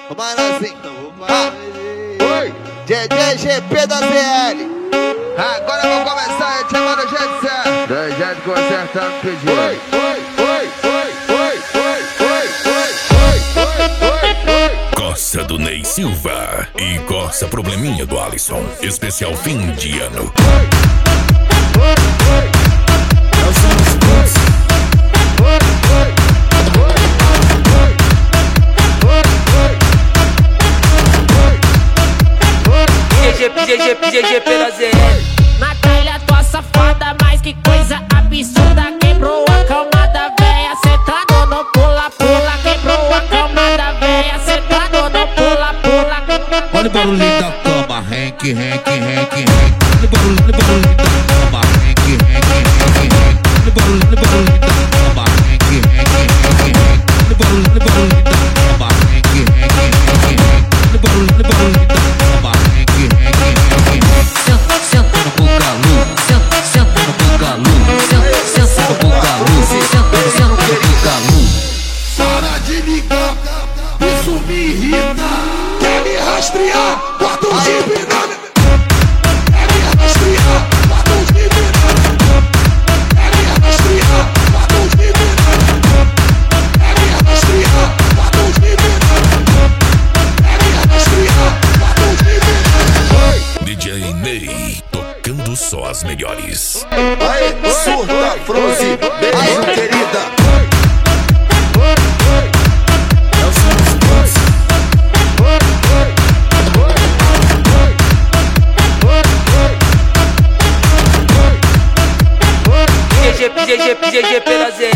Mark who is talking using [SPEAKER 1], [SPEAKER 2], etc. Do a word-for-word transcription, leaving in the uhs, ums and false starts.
[SPEAKER 1] Mano assim, ah, oi, D J G P da Z L. Agora eu vou começar a te chamar do jeito certo. Do jeito que você tá me pedindo. Oi, oi, oi, oi, oi, oi, oi, oi, oi, oi.
[SPEAKER 2] Coça do Ney Silva e Coça Probleminha do Alisson. Especial fim de ano.
[SPEAKER 3] G G P, G G P da Z L.
[SPEAKER 4] Natália, tua safada, mas que coisa absurda. Quebrou a calmada, véia, sentado no pula-pula. Quebrou a calmada, véia, sentado no pula-pula.
[SPEAKER 5] Olha o barulhinho da cama, renque, renque, renque, renque. Olha o barulhinho, olha o barulhinho da cama, renque, renque, renque, renque. Olha o barulhinho, olha o barulhinho da cama, renque, renque, renque, renque. Olha o barulhinho, olha o barulhinho da cama, renque, renque, renque, renque. Olha o barulhinho, olha o barulhinho da cama, renque, renque, renque, renque. Senta, senta no bugalu, senta, senta no bugalu, senta, senta no bugalu, senta, senta no bugalu.
[SPEAKER 6] Para de ligar, isso me irrita. Quer me rastrear, bota um jipe na minha. Quer me rastrear, bota um jipe na minha. Quer me rastrear, bota um jipe na minha. Quer me rastrear, bota um jipe na minha. Quer me rastrear, bota um jipe na minha.
[SPEAKER 2] D J Ney, tocando só as melhores.
[SPEAKER 1] Aí, surta, Froze, beijo, querida.
[SPEAKER 3] G G P, G G P, G G P da Z L.